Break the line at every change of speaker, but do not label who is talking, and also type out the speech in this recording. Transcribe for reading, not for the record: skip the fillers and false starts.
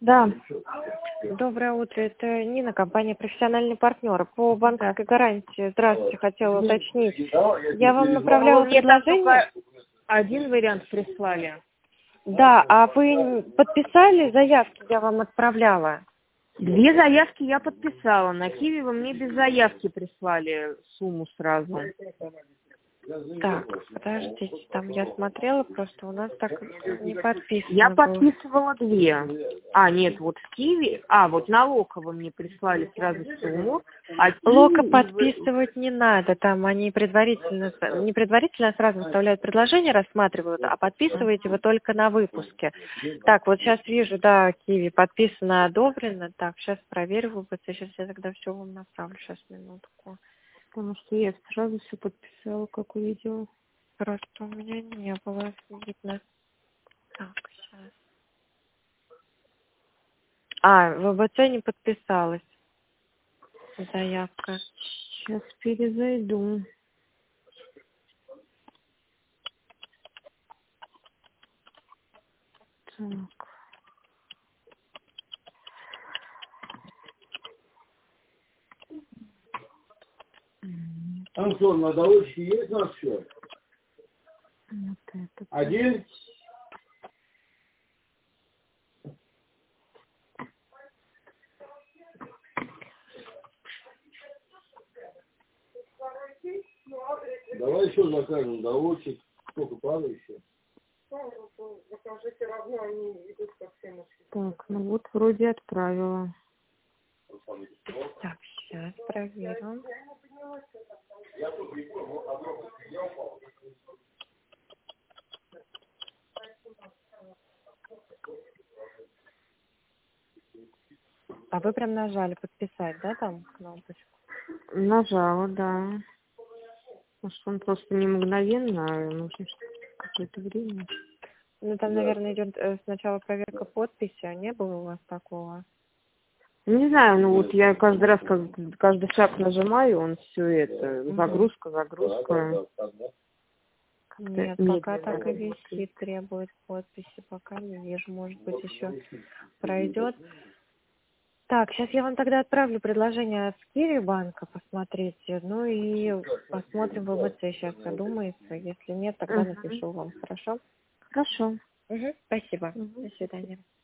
Да,
Доброе утро, это Нина, компания «Профессиональный партнер». По банковской гарантии, здравствуйте, хотела уточнить. Я вам направляла
мне там
предложение.
только один вариант прислали.
Да, а вы подписали заявки, я вам отправляла?
2 заявки я подписала. На Киви вы мне без заявки прислали сумму сразу.
Так, подождите, там я смотрела, просто у нас так не подписано
Я
было.
подписывала 2. А, нет, вот в Киви... вот на Лока вы мне прислали сразу сумму. А
Лока
Киви
подписывать не надо, там они предварительно, не предварительно, а сразу выставляют предложение, рассматривают, а подписываете вы только на выпуске. Так, вот сейчас вижу, да, Киви подписано, одобрено. Так, сейчас проверю ВПЦ, сейчас я тогда все вам направлю, сейчас минутку.
Потому что я сразу все подписала, как увидела.
Просто у меня не было видно. Так, сейчас. ВБЦ не подписалась заявка.
Сейчас перезайду. Так.
Антон, на доводчике есть наш счет?
Вот это.
Один? Давай еще закажем доводчик. Сколько пара еще?
Так, ну вот вроде отправила.
Так, сейчас проверим. А вы прям нажали подписать, да, там кнопочку?
Нажала, да. Может, он просто не мгновенно, а нужно какое-то время.
Ну, там, наверное, идет сначала проверка подписи, а не было у вас такого?
Не знаю, ну вот я каждый раз, каждый шаг нажимаю, он все это, загрузка.
Нет, пока так и висит, требует подписи, пока не вижу, может быть, еще пройдет. Так, сейчас я вам тогда отправлю предложение от Киви банка, посмотрите, ну и посмотрим в ВБЦ сейчас, одумается, если нет, тогда напишу вам, хорошо?
Хорошо.
Спасибо, до свидания.